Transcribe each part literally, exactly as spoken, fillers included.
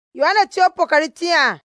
Yohana tio pokaritia.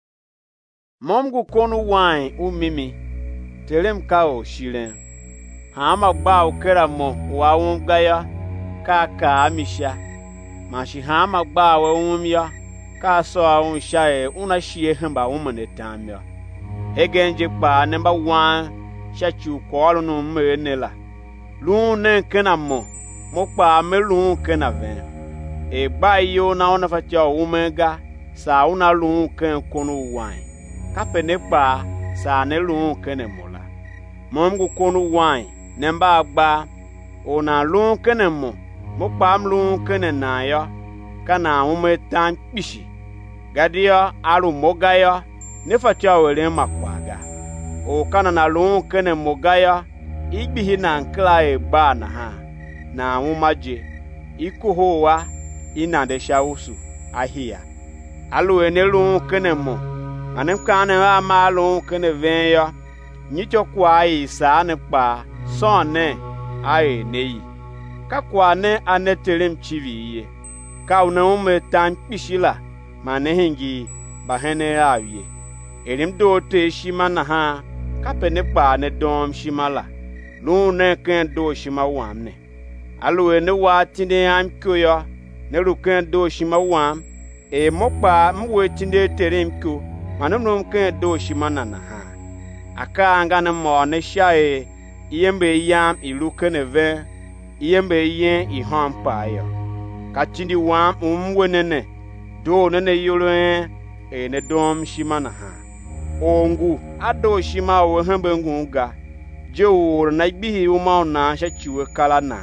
Mom gu konu wine u mimi. Terem ka o shiren. Hama gba o kera mo wa un gaya ka ka amisha. Ma shi hama gba wa un ya ka so a un sha e una shie hamba un ne tamya. Hegenje pa number one sha chu ko no me ne la. Lu ne kena mo mo pa me lu kena ven. E ba yo na ona fa cha umega sa una lu ken konu wine. Ka pene pa sa ne lu kene mola. Mom gu konu wine nemba agba ona lu kene mo mo pa am lu kene na yo kana ume tan pishi. Gadia alu mogaya ne fa cha wele makwaga. O kana na lu kene mogaya igbihi na nkla e ba na ha na umaje ikuhowa ina de shausu ahia alu enelu kene mo anem kana amalu kene venyo nyicho kwa isa ne pa sonne ai nei ka kwa ne anetelem chiviye ka una ume tan pishila mane hingi bahene awie elim do te shima na ha ka pene pa ne dom shimala lu ne ken do shima wamne alu ene wa tinde am kuyo ne lu ken do shima wam e mokpa mwe tinde terem ku manum num ken do shima na na ha aka anga ne mo ne shae yembe yam ilu ken ve yembe yen i ham pa yo ka tindi wam umwe nene do nene yulu e ne dom shima na ha ongu ado shima wo hembe ngunga Jewur na bihi uma na sha chiwe kala na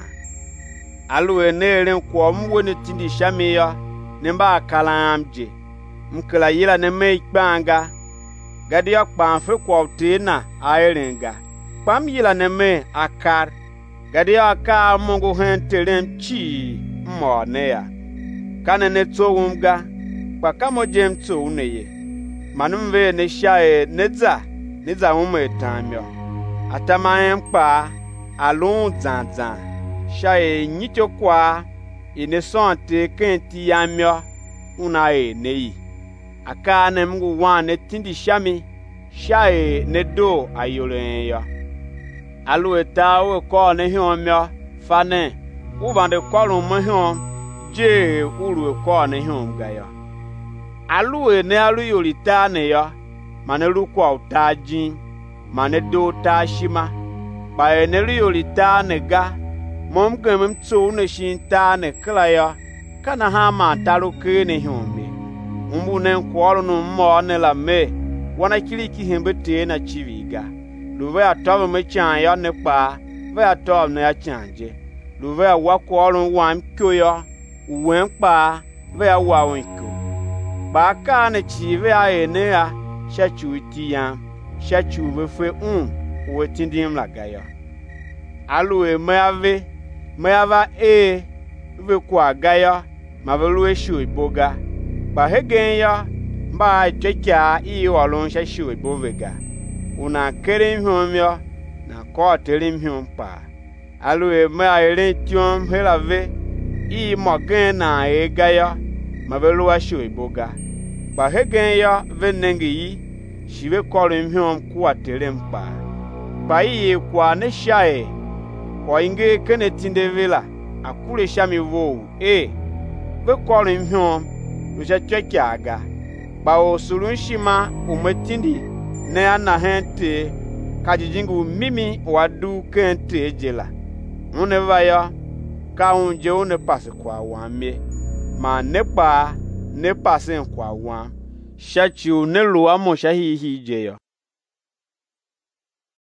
alu enere kwa mwe tindi shamiya nemba kala amje mkala yila ne me ikpanga gadia kpanfe kwa tina airenga pam yila ne me akar gadia aka mungu henterem chi mo ne ya kana ne towumga kwa kamo jem to uneye manumve ne shae neza neza ume tamyo atamayen pa alon zanzan shae nyito kwa ine sonte kenti yamyo una e nei aka ne mgu wane tindi shami shae ne do ayole ya alu etawe ko ne hiomyo fane uvande kwalo mo hiom je uru ko ne hiom ga ya alu ne alu yolita ne ya manelu kwa utajin mane do ta shima ba eneri yolita ne ga mom kemem tso ne shinta ne klaya kana ha ma taru ke ne home umbu ne kworo no mo ne la me wana kiliki hembe te na chiviga luve atobe me chan ya ne pa ve atobe ne ya chanje luve wa kworo wa mkyo uwen pa ve wa wenko ba ka ne chive a ene ya shachuti ya shachu vefe un wetindim la gaya alu e meave meava e ve kwa gaya mavelu eshu iboga ba hegenya ba checha i olun shashu ibovega una kerim homyo na ko terim hompa alu e ma ere tiom helave i mogena e gaya mavelu ashu iboga ba hegenya venengi yi shive korim hom kwa terem pa pa yi kwa ne shae ko inge kene tinde vela akure shami vo e ve korim hom lo ja chechaga ba o surun shima umetindi ne ana hente kajijingu mimi wadu kente jela une vaya ka unje une passe kwa wame ma ne pa ne passe kwa wam shachi ne lo amo shahihi je yo